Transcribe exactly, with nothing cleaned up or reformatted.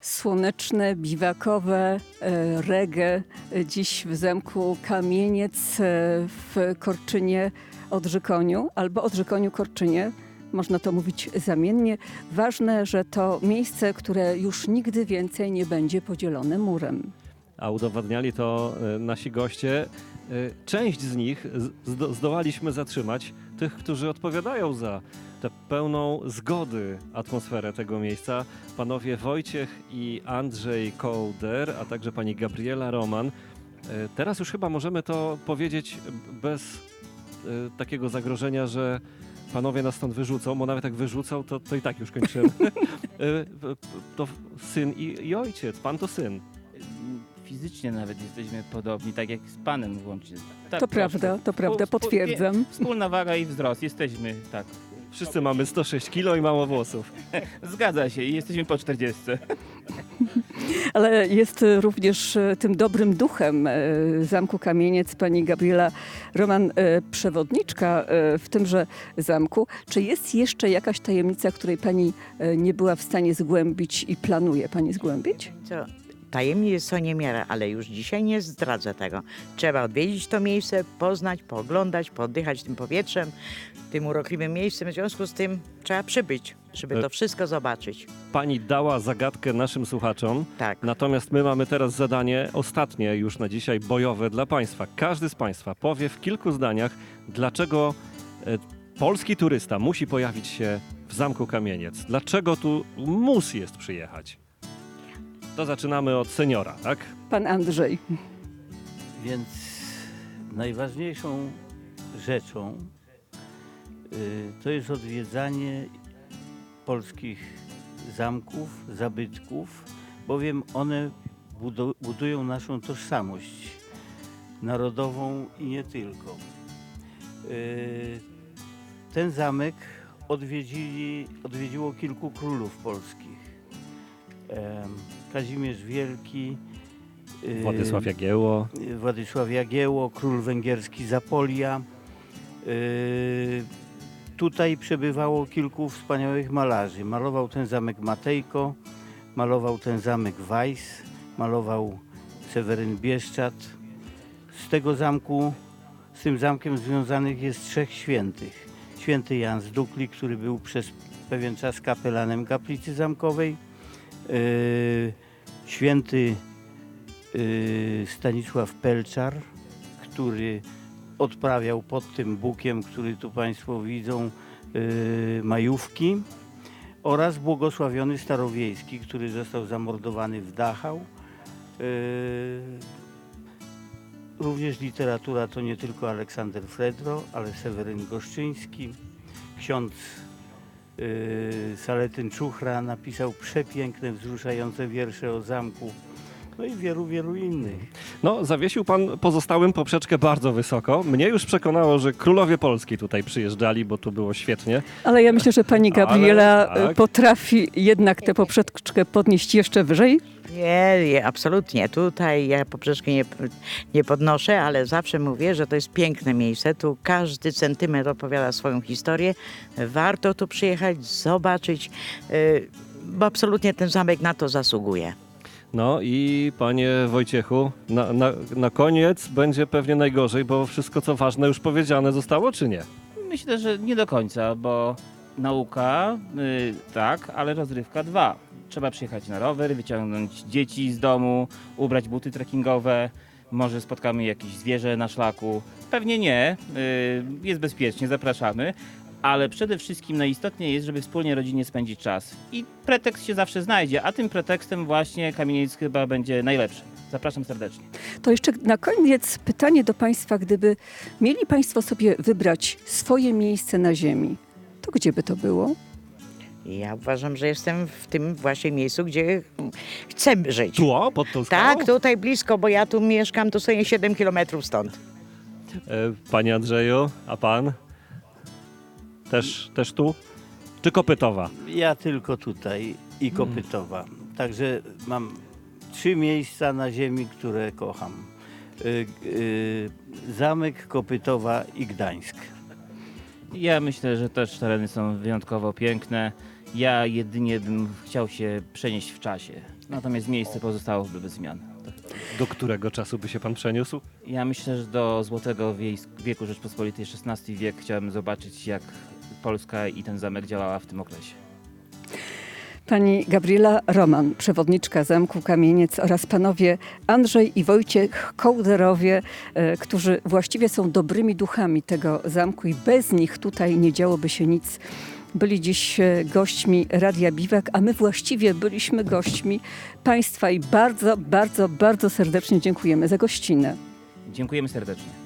słoneczne, biwakowe e, reggae dziś w zamku Kamieniec e, w Korczynie Odrzekoniu albo Odrzekoniu Korczynie. Można to mówić zamiennie. Ważne, że to miejsce, które już nigdy więcej nie będzie podzielone murem. A udowadniali to e, nasi goście. E, Część z nich zdo- zdołaliśmy zatrzymać, tych, którzy odpowiadają za tę pełną zgody atmosferę tego miejsca. Panowie Wojciech i Andrzej Kołder, a także pani Gabriela Roman. E, Teraz już chyba możemy to powiedzieć bez e, takiego zagrożenia, że panowie nas stąd wyrzucą, bo nawet jak wyrzucą, to, to i tak już kończymy. E, To syn i, i ojciec, pan to syn. Fizycznie nawet jesteśmy podobni, tak jak z panem włącznie. Tak, To troszkę. prawda, to prawda, Współ- potwierdzam. Wspólna waga i wzrost, jesteśmy, tak. Wszyscy mamy sto sześć kilo i mało włosów. Zgadza się i jesteśmy po czterdziestce. Ale jest również e, tym dobrym duchem e, Zamku Kamieniec pani Gabriela Roman, e, przewodniczka e, w tymże zamku. Czy jest jeszcze jakaś tajemnica, której pani e, nie była w stanie zgłębić i planuje pani zgłębić? Co? Tajemnic co niemiara, ale już dzisiaj nie zdradzę tego. Trzeba odwiedzić to miejsce, poznać, pooglądać, pooddychać tym powietrzem, tym urokliwym miejscem. W związku z tym trzeba przybyć, żeby to wszystko zobaczyć. Pani dała zagadkę naszym słuchaczom, Tak. natomiast my mamy teraz zadanie ostatnie już na dzisiaj, bojowe dla państwa. Każdy z państwa powie w kilku zdaniach, dlaczego e, polski turysta musi pojawić się w Zamku Kamieniec. Dlaczego tu mus jest przyjechać? To zaczynamy od seniora, tak? Pan Andrzej. Więc najważniejszą rzeczą y, to jest odwiedzanie polskich zamków, zabytków, bowiem one budu- budują naszą tożsamość narodową i nie tylko. Y, ten zamek odwiedzili, odwiedziło kilku królów polskich. Em, Kazimierz Wielki, y, Władysław Jagiełło. Władysław Jagiełło, król węgierski Zapolia. Yy, tutaj przebywało kilku wspaniałych malarzy. Malował ten zamek Matejko, malował ten zamek Weiss, malował Seweryn Bieszczad. Z tego zamku, z tym zamkiem związanych jest trzech świętych. Święty Jan z Dukli, który był przez pewien czas kapelanem kaplicy zamkowej. Yy, święty Yy, Stanisław Pelczar, który odprawiał pod tym bukiem, który tu Państwo widzą, yy, majówki, oraz błogosławiony Starowiejski, który został zamordowany w Dachau. Yy, również literatura to nie tylko Aleksander Fredro, ale Seweryn Goszczyński. Ksiądz yy, Saletyn Czuchra napisał przepiękne, wzruszające wiersze o zamku. No i wielu, wielu innych. No, zawiesił pan pozostałym poprzeczkę bardzo wysoko. Mnie już przekonało, że królowie Polski tutaj przyjeżdżali, bo tu było świetnie. Ale ja myślę, że pani Gabriela Ale, tak. e, potrafi jednak tę poprzeczkę podnieść jeszcze wyżej. Nie, nie, absolutnie. Tutaj ja poprzeczki nie, nie podnoszę, ale zawsze mówię, że to jest piękne miejsce. Tu każdy centymetr opowiada swoją historię. Warto tu przyjechać, zobaczyć, yy, bo absolutnie ten zamek na to zasługuje. No i panie Wojciechu, na, na, na koniec będzie pewnie najgorzej, bo wszystko co ważne już powiedziane zostało, czy nie? Myślę, że nie do końca, bo nauka y, tak, ale rozrywka dwa. Trzeba przyjechać na rower, wyciągnąć dzieci z domu, ubrać buty trekkingowe, może spotkamy jakieś zwierzę na szlaku. Pewnie nie, y, jest bezpiecznie, zapraszamy. Ale przede wszystkim najistotniej jest, żeby wspólnie rodzinie spędzić czas. I pretekst się zawsze znajdzie, a tym pretekstem właśnie Kamieniec chyba będzie najlepszy. Zapraszam serdecznie. To jeszcze na koniec pytanie do państwa, gdyby mieli państwo sobie wybrać swoje miejsce na ziemi, to gdzie by to było? Ja uważam, że jestem w tym właśnie miejscu, gdzie chcę żyć. Tu, o, pod tą skałą? Tak, tutaj blisko, bo ja tu mieszkam, to sobie siedem kilometrów stąd. E, Panie Andrzeju, a pan? Też, też tu? Czy Kopytowa? Ja tylko tutaj i Kopytowa. Także mam trzy miejsca na ziemi, które kocham. Yy, yy, Zamek, Kopytowa i Gdańsk. Ja myślę, że też tereny są wyjątkowo piękne. Ja jedynie bym chciał się przenieść w czasie. Natomiast miejsce pozostałoby bez zmian. Do którego czasu by się pan przeniósł? Ja myślę, że do złotego wiejs- wieku Rzeczpospolitej, szesnasty wiek, chciałem zobaczyć, jak Polska i ten zamek działała w tym okresie. Pani Gabriela Roman, przewodniczka Zamku Kamieniec oraz panowie Andrzej i Wojciech Kołderowie, e, którzy właściwie są dobrymi duchami tego zamku i bez nich tutaj nie działoby się nic. Byli dziś e, gośćmi Radia Biwak, a my właściwie byliśmy gośćmi państwa i bardzo, bardzo, bardzo serdecznie dziękujemy za gościnę. Dziękujemy serdecznie.